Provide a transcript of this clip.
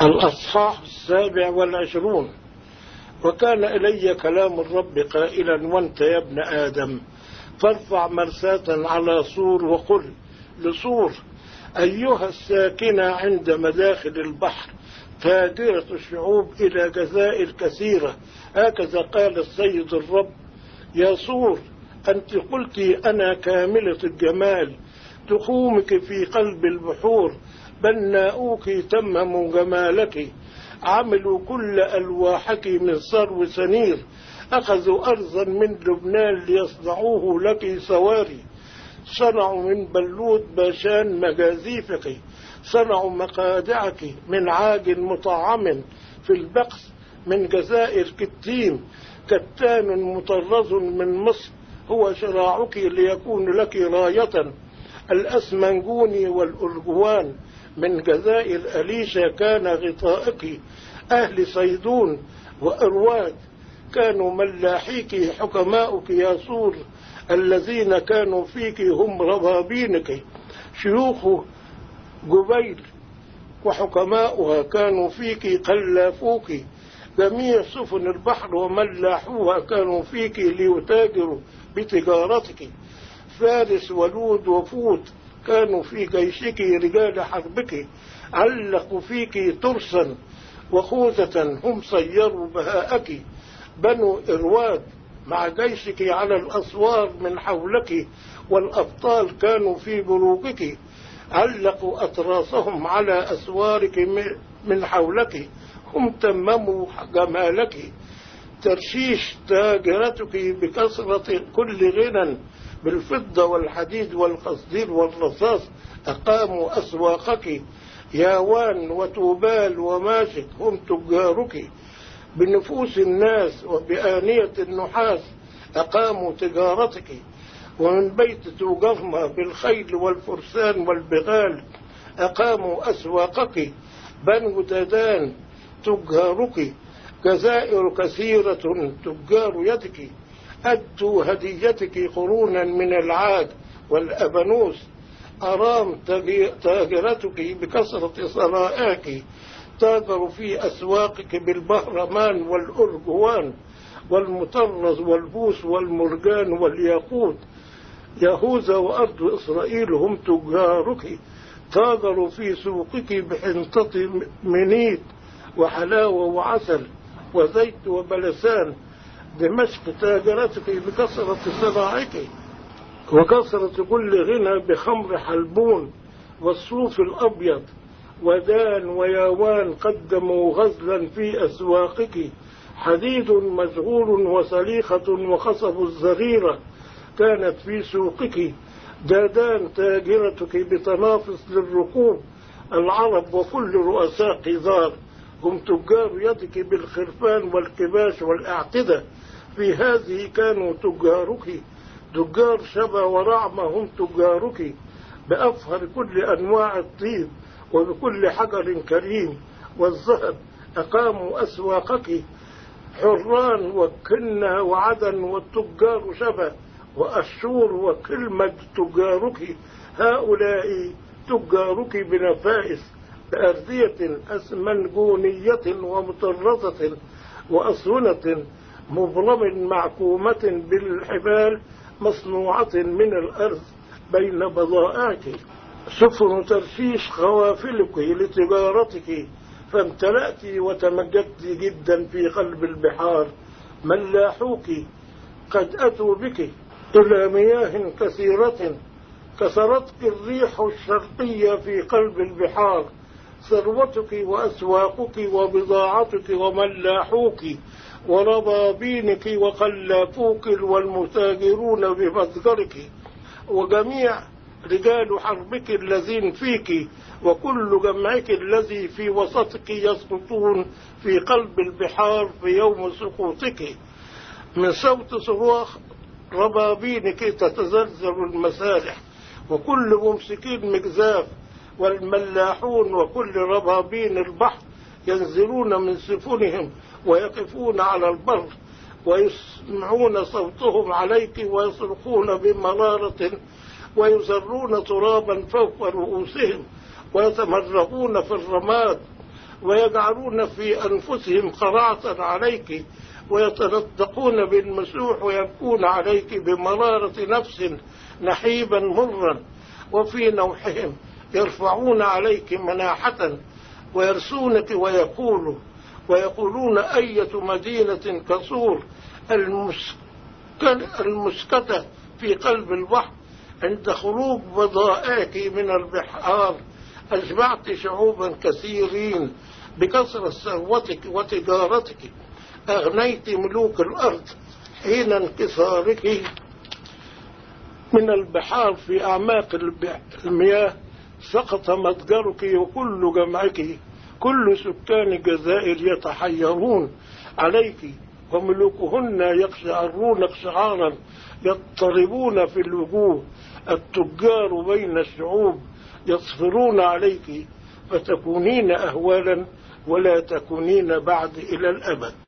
الأصحاح 27. وكان إلي كلام الرب قائلا: وانت يا ابن آدم فارفع مرساة على صور وقل لصور: أيها الساكنة عند مداخل البحر، تاجرة الشعوب إلى جزائر كثيرة، هكذا قال السيد الرب: يا صور، أنت قلت أنا كاملة الجمال، تخومك في قلب البحور، بناؤوك تمموا جمالك، عملوا كل ألواحك من صرو سنير، أخذوا أرضا من لبنان ليصنعوه لك سواري، صنعوا من بلوط باشان مجازيفك، صنعوا مقادعك من عاج مطعم في البقس، من جزائر كتيم، كتان مطرز من مصر هو شراعك ليكون لك راية، الأسمنجوني والأرجوان من جزائر أليشا كان غطائك، أهل صيدون وأرواد كانوا ملاحيك، حكماؤك يا صور الذين كانوا فيك هم ربابينك، شيوخ جبيل وحكماؤها كانوا فيك قلافوك، جميع سفن البحر وملاحوها كانوا فيك ليتاجروا بتجارتك، فارس ولود وفوت كانوا في جيشك رجال حربك، علقوا فيك ترسا وخوذة هم صيروا بهاءك، بنو إرواد مع جيشك على الأسوار من حولك، والأبطال كانوا في بروجك، علقوا أطراسهم على أسوارك من حولك، هم تمموا جمالك، ترشيش تاجرتك بكثرة كل غنى، بالفضة والحديد والقصدير والرصاص أقاموا أسواقك، ياوان وتوبال وماشك هم تجارك، بنفوس الناس وبآنية النحاس أقاموا تجارتك، ومن بيت توجرما بالخيل والفرسان والبغال أقاموا أسواقك، بنو ددان تجارك، جزائر كثيرة تجار يدك، أدوا هديتك قرونا من العاد والأبنوس، أرام تاجرتك بكثرة صرائعك، تاجروا في أسواقك بالبهرمان والأرجوان والمطرز والبوس والمرجان والياقوت، يهوذا وأرض إسرائيل هم تجارك، تاجروا في سوقك بحنطة منيت وحلاوة وعسل وزيت وبلسان، دمشق تاجرتك بكثرة صناعك وكثرة كل غنى بخمر حلبون والصوف الأبيض، ودان وياوان قدموا غزلا في أسواقك، حديد مشغول وسليخة وخصب الزريرة كانت في سوقك، دادان تاجرتك بتنافس للركوب، العرب وكل رؤساء قذار هم تجار يدك بالخرفان والكباش والأعتدة، في هذه كانوا تجارك، تجار شبا ورعمة هم تجارك، بأفهر كل أنواع الطيب وبكل حجر كريم والذهب أقاموا أسواقك، حران وكنة وعدن والتجار شبا وأشور وكلمة تجارك، هؤلاء تجارك بنفائس، بأردية أسمنجونية ومطرزة وأسونة مبرم معكومة بالحبال مصنوعة من الأرض بين بضائعك، سفن ترشيش خوافلك لتجارتك، فامتلأت وتمجدت جدا في قلب البحار، ملاحوك قد أتوا بك إلى مياه كثيرة، كسرتك الريح الشرقية في قلب البحار، ثروتك وأسواقك وبضاعتك وملاحوك وربابينك وقلافوك والمتاجرون بمتجرك، وجميع رجال حربك الذين فيك، وكل جمعك الذي في وسطك يسقطون في قلب البحار في يوم سقوطك، من صوت صراخ ربابينك تتزلزل المسارح، وكل ممسكين مجزاف، والملاحون وكل ربابين البحر ينزلون من سفنهم ويقفون على البر، ويسمعون صوتهم عليك ويصرخون بمرارة، ويزرون ترابا فوق رؤوسهم، ويتمرغون في الرماد، ويجعلون في أنفسهم قراعة عليك، ويتنطقون بالمسوح ويبكون عليك بمرارة نفس نحيبا مرا، وفي نوحهم يرفعون عليك مناحة ويرسونك ويقولون أية مدينة كسور المسكتة في قلب البحر عند خروج بضائعك من البحار، أشبعت شعوبا كثيرين بكثرة ثروتك وتجارتك، أغنيت ملوك الأرض حين انكسارك من البحار في أعماق المياه، سقط متجرك وكل جمعك، كل سكان الجزائر يتحيرون عليك، وملوكهن يقشعرون اقشعارا يضطربون في الوجوه، التجار بين الشعوب يصفرون عليك، فتكونين أهوالا ولا تكونين بعد إلى الأبد.